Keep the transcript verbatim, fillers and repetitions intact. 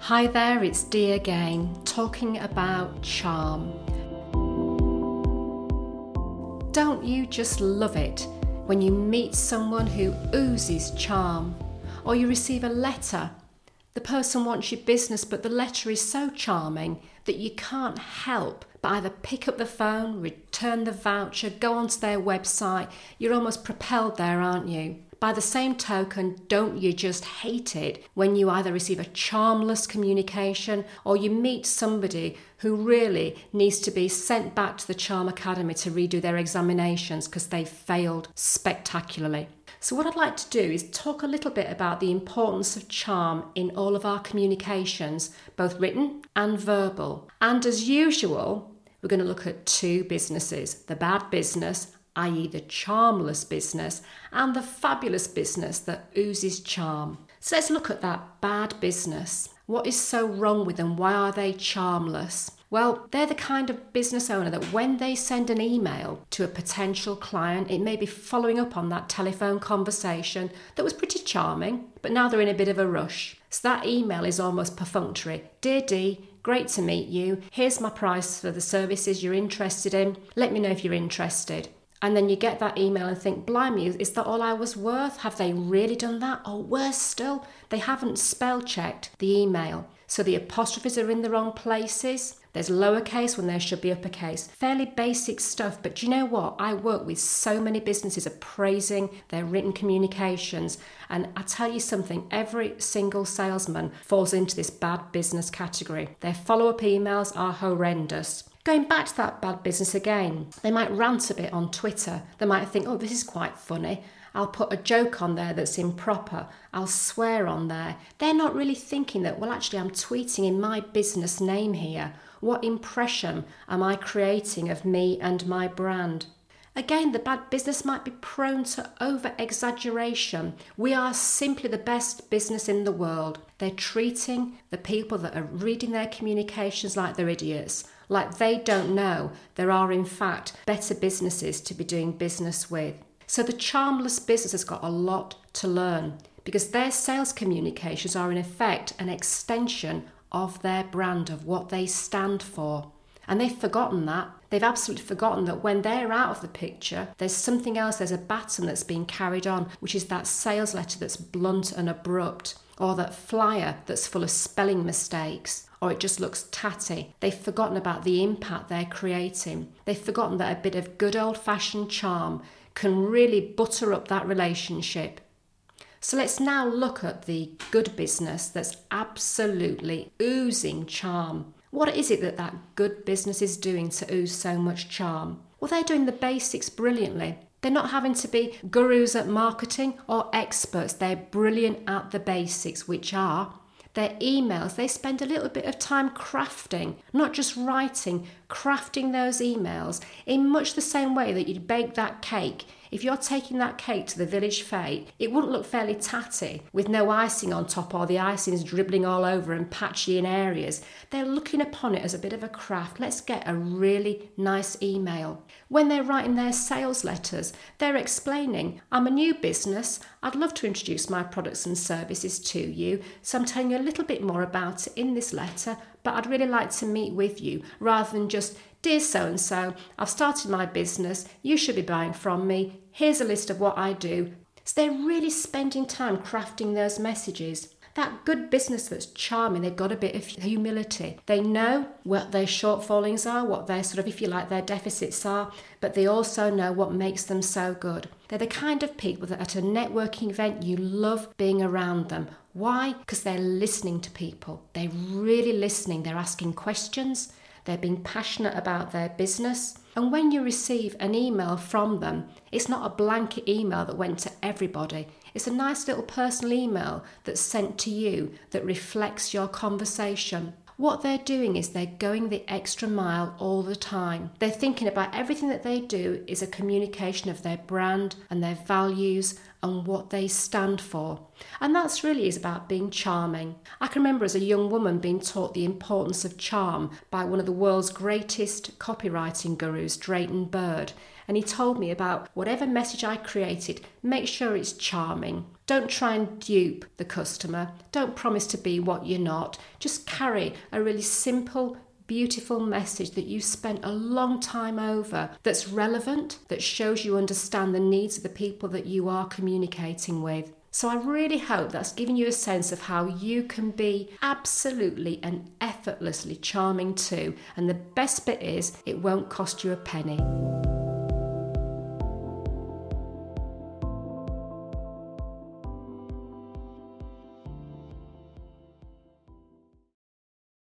Hi there, it's Dee again, talking about charm. Don't you just love it when you meet someone who oozes charm, or you receive a letter? The person wants your business, but the letter is so charming that you can't help but either pick up the phone, return the voucher, go onto their website. You're almost propelled there, aren't you? By the same token, don't you just hate it when you either receive a charmless communication or you meet somebody who really needs to be sent back to the Charm Academy to redo their examinations because they failed spectacularly? So what I'd like to do is talk a little bit about the importance of charm in all of our communications, both written and verbal. And as usual, we're going to look at two businesses, the bad business, that is the charmless business, and the fabulous business that oozes charm. So let's look at that bad business. What is so wrong with them? Why are they charmless? Well, they're the kind of business owner that when they send an email to a potential client, it may be following up on that telephone conversation that was pretty charming, but now they're in a bit of a rush. So that email is almost perfunctory. Dear Dee, great to meet you. Here's my price for the services you're interested in. Let me know if you're interested. And then you get that email and think, blimey, is that all I was worth? Have they really done that? Or worse still, they haven't spell checked the email. So the apostrophes are in the wrong places. There's lowercase when there should be uppercase. Fairly basic stuff, but do you know what? I work with so many businesses appraising their written communications. And I tell you something, every single salesman falls into this bad business category. Their follow-up emails are horrendous. Going back to that bad business again, they might rant a bit on Twitter. They might think, oh, this is quite funny. I'll put a joke on there that's improper. I'll swear on there. They're not really thinking that, well, actually, I'm tweeting in my business name here. What impression am I creating of me and my brand? Again, the bad business might be prone to over-exaggeration. We are simply the best business in the world. They're treating the people that are reading their communications like they're idiots, like they don't know there are, in fact, better businesses to be doing business with. So the charmless business has got a lot to learn because their sales communications are, in effect, an extension of their brand, of what they stand for. And they've forgotten that. They've absolutely forgotten that when they're out of the picture, there's something else, there's a baton that's being carried on, which is that sales letter that's blunt and abrupt, or that flyer that's full of spelling mistakes, or it just looks tatty. They've forgotten about the impact they're creating. They've forgotten that a bit of good old-fashioned charm can really butter up that relationship. So let's now look at the good business that's absolutely oozing charm. What is it that that good business is doing to ooze so much charm? Well, they're doing the basics brilliantly. They're not having to be gurus at marketing or experts. They're brilliant at the basics, which are their emails. They spend a little bit of time crafting, not just writing, crafting those emails in much the same way that you'd bake that cake. If you're taking that cake to the village fete, it wouldn't look fairly tatty with no icing on top or the icing's dribbling all over and patchy in areas. They're looking upon it as a bit of a craft. Let's get a really nice email. When they're writing their sales letters, they're explaining, I'm a new business. I'd love to introduce my products and services to you. So I'm telling you a little bit more about it in this letter, but I'd really like to meet with you rather than just, dear so-and-so, I've started my business, you should be buying from me, here's a list of what I do. So they're really spending time crafting those messages. That good business that's charming, they've got a bit of humility. They know what their shortfallings are, what their sort of, if you like, their deficits are, but they also know what makes them so good. They're the kind of people that at a networking event, you love being around them. Why? Because they're listening to people. They're really listening. They're asking questions. They're being passionate about their business. And when you receive an email from them, it's not a blanket email that went to everybody. It's a nice little personal email that's sent to you that reflects your conversation. What they're doing is they're going the extra mile all the time. They're thinking about everything that they do is a communication of their brand and their values and what they stand for. And that's really is about being charming. I can remember as a young woman being taught the importance of charm by one of the world's greatest copywriting gurus, Drayton Bird. And he told me about whatever message I created, make sure it's charming. Don't try and dupe the customer. Don't promise to be what you're not. Just carry a really simple, beautiful message that you spent a long time over, that's relevant, that shows you understand the needs of the people that you are communicating with. So I really hope that's given you a sense of how you can be absolutely and effortlessly charming too. And the best bit is, it won't cost you a penny.